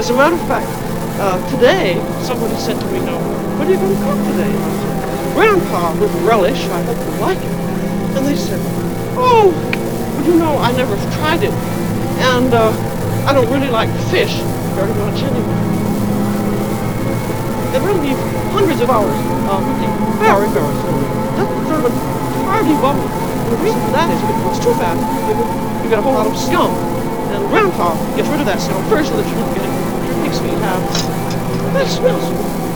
As a matter of fact, today, somebody said to me, "No, what are you going to cook today?" And I said, "Grandpa, with relish, I hope you like it." And they said, "Oh, well, you know, I never tried it, and I don't really like fish very much anyway." They will leave hundreds of hours cooking very, very slowly. That's sort of a hearty bubble. And the reason for that is if it cooks too fast, you get a whole lot of scum. And Grandpa gets rid of that scum first so that you don't get it. Your pig's feet have that smells.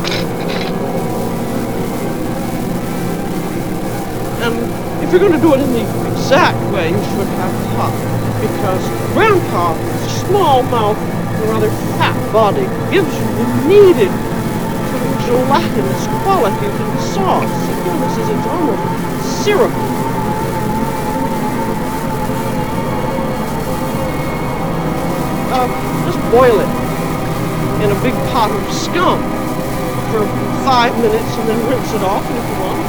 And if you're going to do it in the exact way, you should have hot. Because Grandpa's small mouth and rather fat body gives you the needed gelatinous quality of the sauce. This is it's almost syrup. Just boil it in a big pot of scum for 5 minutes and then rinse it off if you want.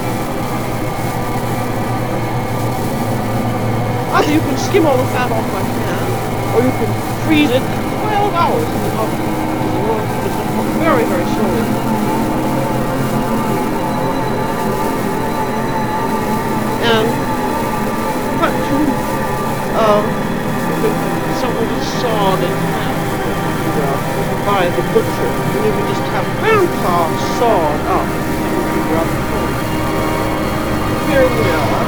Either you can skim all the fat off by hand, or you can freeze it 12 hours in the oven. It's going to cook very, very slowly. And cut to something sawed in half by the butcher. And you can just have Grandpa sawed up. Here we are.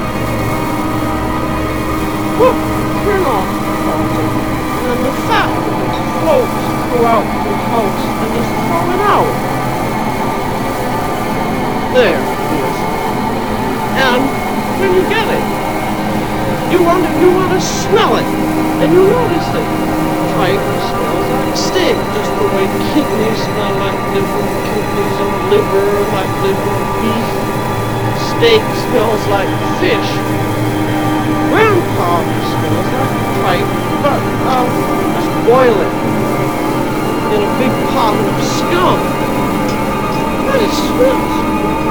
Whoop! Turn off the faucet. And the fat floats throughout the house and just throw it out. There it is. And when you get it, you want to smell it, and you notice that tripe smells like steak, just the way kidneys smell like liver, kidneys and liver like liver, beef. Steak smells like fish. Grandpa smells like tripe, but just boil it in a big pot of scum. But it smells.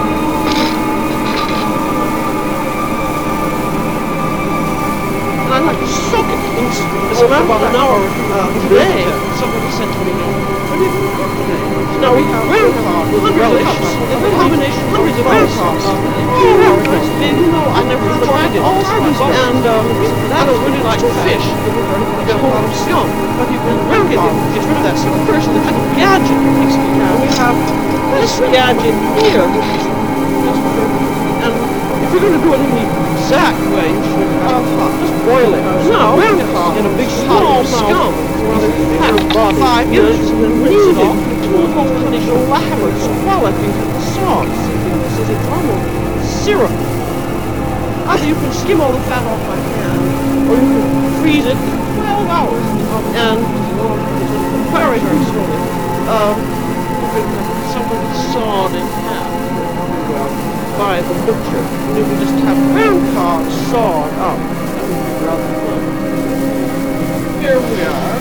I like to soak it. It's around about an hour today. Somebody said to me, "No, what are you going to cook today?" Now we have Grandpa with relish, a combination hundreds of Grandpas. You know, I never tried it. And I don't really like fish. You get a whole lot of scum. But you can Grandpa gets rid of that scum first. The little gadget makes me have. We have this gadget here. And if you're going to do it in the exact way, you should just boil it. No, in a big small scum. For 5 minutes and then rinse it off. It will go to the gelatinous quality of the sauce. This is it's almost syrup. Either you can skim all the fat off by hand, or you can freeze it for 12 hours in the oven. And very, very slowly. You can have somebody sawed in half by the butcher. And you can just have Grandpa sawed up. That would be rather fun. Here we are.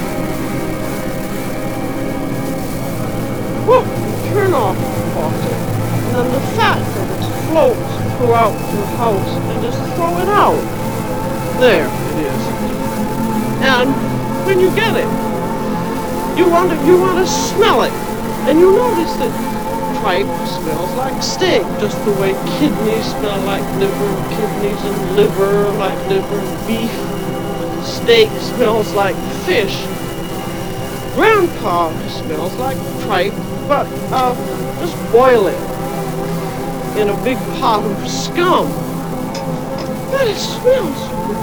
Whoop! Turn off the faucet. And then the fat floats throughout the house and just throw it out. There it is. And when you get it, you want to smell it. And you notice that tripe smells like steak, just the way kidneys smell like liver, kidneys and liver like liver, beef. Steak smells like fish. Grandpa smells like tripe, but just boil it in a big pot of scum. But it smells.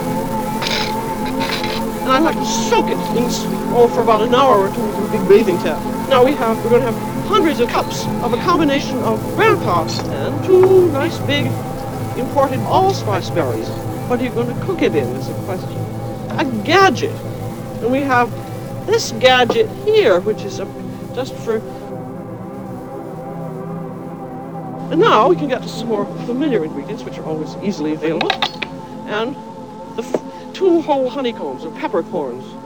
And I like to soak it for about an hour or two with a big bathing tap. Now we're going to have hundreds of cups of a combination of Grandpa and 2 nice big imported allspice berries. What are you going to cook it in is the question. A gadget. And we have this gadget here, which is just for... And now we can get to some more familiar ingredients, which are always easily available. And the 2 whole honeycombs or peppercorns.